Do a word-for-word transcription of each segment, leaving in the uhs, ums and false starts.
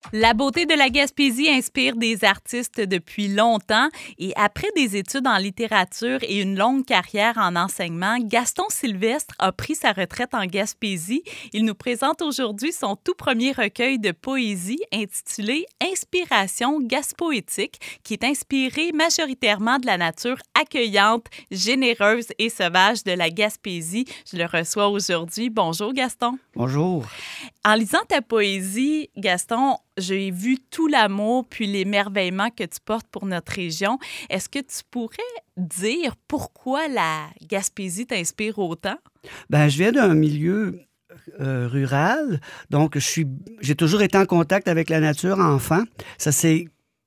La beauté de la Gaspésie inspire des artistes depuis longtemps et après des études en littérature et une longue carrière en enseignement, Gaston Sylvestre a pris sa retraite en Gaspésie. Il nous présente aujourd'hui son tout premier recueil de poésie intitulé Inspiration gaspoétique, qui est inspiré majoritairement de la nature accueillante, généreuse et sauvage de la Gaspésie. Je le reçois aujourd'hui. Bonjour Gaston. Bonjour. En lisant ta poésie, Gaston, j'ai vu tout l'amour puis l'émerveillement que tu portes pour notre région. Est-ce que tu pourrais dire pourquoi la Gaspésie t'inspire autant? Ben, je viens d'un milieu euh, rural, donc je suis, j'ai toujours été en contact avec la nature enfant. Ça s'est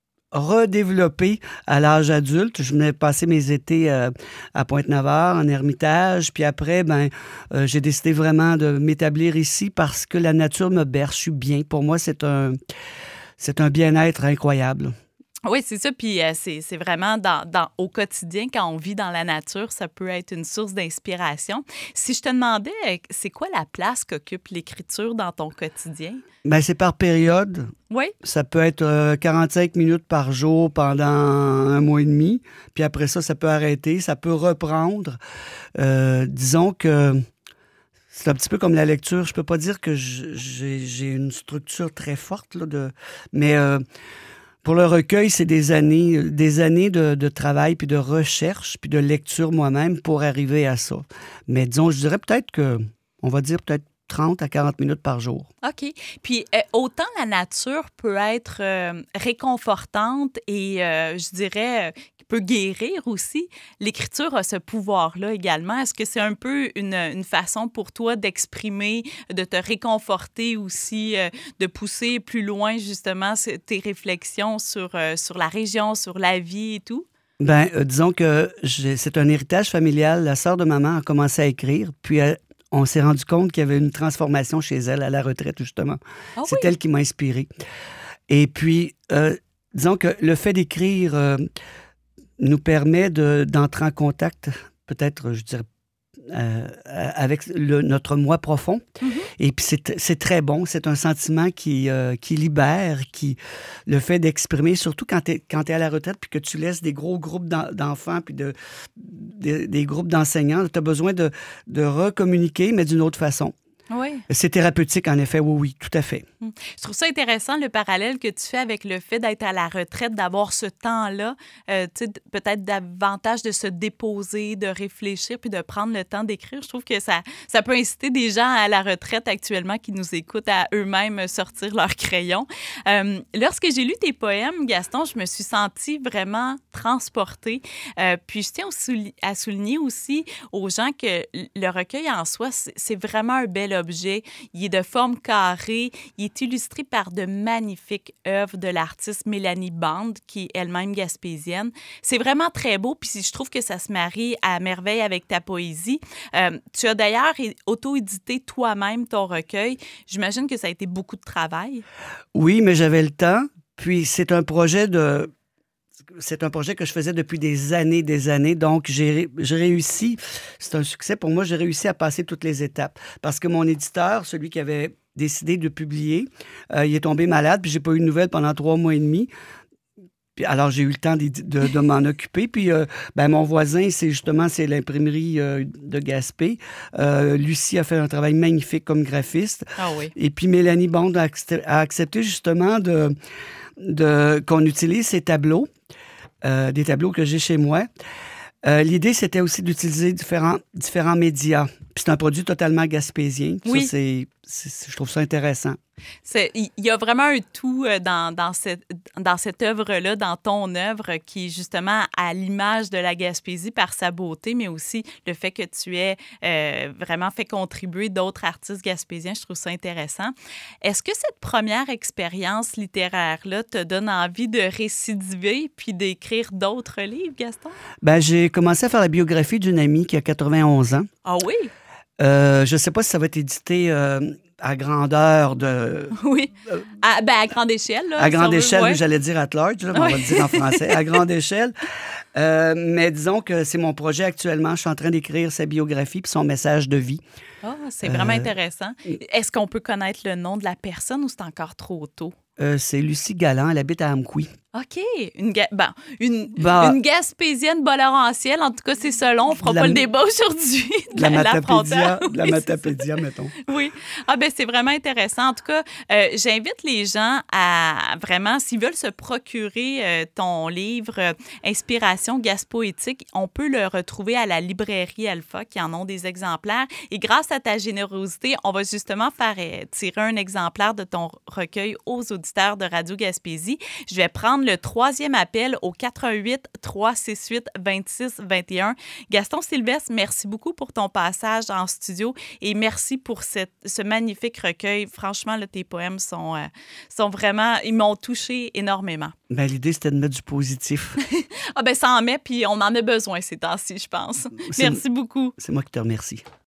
redéveloppé à l'âge adulte. Je venais passer mes étés euh, à Pointe-Navarre, en Ermitage, puis après, ben, euh, j'ai décidé vraiment de m'établir ici parce que la nature me berce, je suis bien. Pour moi, c'est un, c'est un bien-être incroyable. Oui, c'est ça. Puis euh, c'est, c'est vraiment dans, dans, au quotidien, quand on vit dans la nature, ça peut être une source d'inspiration. Si je te demandais, c'est quoi la place qu'occupe l'écriture dans ton quotidien? Bien, c'est par période. Oui. Ça peut être euh, quarante-cinq minutes par jour pendant un mois et demi. Puis après ça, ça peut arrêter, ça peut reprendre. Euh, disons que c'est un petit peu comme la lecture. Je peux pas dire que j'ai, j'ai une structure très forte, là, de... mais... Euh, Pour le recueil, c'est des années, des années de, de travail, puis de recherche, puis de lecture moi-même pour arriver à ça. Mais disons, je dirais peut-être que, on va dire peut-être trente à quarante minutes par jour. OK. Puis euh, autant la nature peut être euh, réconfortante et, euh, je dirais, euh, peut guérir aussi, l'écriture a ce pouvoir-là également. Est-ce que c'est un peu une, une façon pour toi d'exprimer, de te réconforter aussi, euh, de pousser plus loin justement tes réflexions sur, euh, sur la région, sur la vie et tout? Bien, euh, disons que j'ai, c'est un héritage familial. La sœur de maman a commencé à écrire, puis elle, on s'est rendu compte qu'il y avait une transformation chez elle à la retraite, justement. Ah c'est oui? elle qui m'a inspiré. Et puis, euh, disons que le fait d'écrire euh, nous permet de, d'entrer en contact, peut-être, je dirais, euh, avec le, notre moi profond. Mm-hmm. Et puis, c'est, c'est très bon. C'est un sentiment qui, euh, qui libère, qui, le fait d'exprimer, surtout quand tu es quand t'es à la retraite puis que tu laisses des gros groupes d'en, d'enfants puis de, de, des groupes d'enseignants, tu as besoin de, de recommuniquer, mais d'une autre façon. Oui. C'est thérapeutique, en effet, oui, oui, tout à fait. Je trouve ça intéressant, le parallèle que tu fais avec le fait d'être à la retraite, d'avoir ce temps-là, euh, tu sais, peut-être davantage de se déposer, de réfléchir, puis de prendre le temps d'écrire. Je trouve que ça, ça peut inciter des gens à la retraite actuellement qui nous écoutent à eux-mêmes sortir leur crayon. Euh, lorsque j'ai lu tes poèmes, Gaston, je me suis sentie vraiment transportée. Euh, puis je tiens à souligner aussi aux gens que le recueil en soi, c'est, c'est vraiment un bel objet. Il est de forme carrée. Il est illustré par de magnifiques œuvres de l'artiste Mélanie Bande, qui est elle-même gaspésienne. C'est vraiment très beau, puis je trouve que ça se marie à merveille avec ta poésie. Euh, tu as d'ailleurs auto-édité toi-même ton recueil. J'imagine que ça a été beaucoup de travail. Oui, mais j'avais le temps. Puis c'est un projet de... C'est un projet que je faisais depuis des années, des années. Donc, j'ai, j'ai réussi, c'est un succès pour moi, j'ai réussi à passer toutes les étapes. Parce que mon éditeur, celui qui avait décidé de publier, euh, il est tombé malade, puis j'ai pas eu de nouvelles pendant trois mois et demi. Puis, alors, j'ai eu le temps de, de, de m'en occuper. Puis, euh, ben, mon voisin, c'est justement c'est l'imprimerie euh, de Gaspé. Euh, Lucie a fait un travail magnifique comme graphiste. Ah oui. Et puis, Mélanie Bond a, a accepté justement de, de, qu'on utilise ces tableaux. Euh, des tableaux que j'ai chez moi. Euh, l'idée, c'était aussi d'utiliser différents, différents médias. Puis c'est un produit totalement gaspésien. Oui. Ça, c'est, c'est, je trouve ça intéressant. C'est, il y a vraiment un tout dans, dans, cette, dans cette œuvre-là, dans ton œuvre, qui est justement à l'image de la Gaspésie par sa beauté, mais aussi le fait que tu aies euh, vraiment fait contribuer d'autres artistes gaspésiens. Je trouve ça intéressant. Est-ce que cette première expérience littéraire-là te donne envie de récidiver puis d'écrire d'autres livres, Gaston? Ben, j'ai commencé à faire la biographie d'une amie qui a quatre-vingt-onze ans. Ah oui? Euh, je ne sais pas si ça va être édité euh, à grandeur de... Oui, à, ben à grande échelle. Là, à grande si échelle, veut, ouais. J'allais dire at large, là, mais oui. On va le dire en français, à grande échelle. Euh, mais disons que c'est mon projet actuellement. Je suis en train d'écrire sa biographie puis son message de vie. Ah, c'est vraiment Euh, intéressant. Est-ce qu'on peut connaître le nom de la personne ou c'est encore trop tôt? Euh, c'est Lucie Galland, elle habite à Amqui. OK. Une, ga... bon, une, bah, une Gaspésienne bolorentielle, en tout cas, c'est selon. On ne fera la... pas le débat aujourd'hui. De la, la matapédia, oui, de la matapédia, mettons. Oui. Ah ben c'est vraiment intéressant. En tout cas, euh, j'invite les gens à vraiment, s'ils veulent se procurer euh, ton livre euh, Inspiration Gaspoétique, on peut le retrouver à la librairie Alpha, qui en ont des exemplaires. Et grâce à ta générosité, on va justement faire euh, tirer un exemplaire de ton recueil aux auditeurs de Radio Gaspésie. Je vais prendre le troisième appel au quatre un huit, trois six huit, deux six deux un. Gaston Sylvestre, merci beaucoup pour ton passage en studio et merci pour cette, ce magnifique recueil. Franchement, là, tes poèmes sont, euh, sont vraiment... Ils m'ont touchée énormément. Ben, l'idée, c'était de mettre du positif. Ah ben ça en met, puis on en a besoin ces temps-ci, je pense. C'est, merci beaucoup. C'est moi qui te remercie.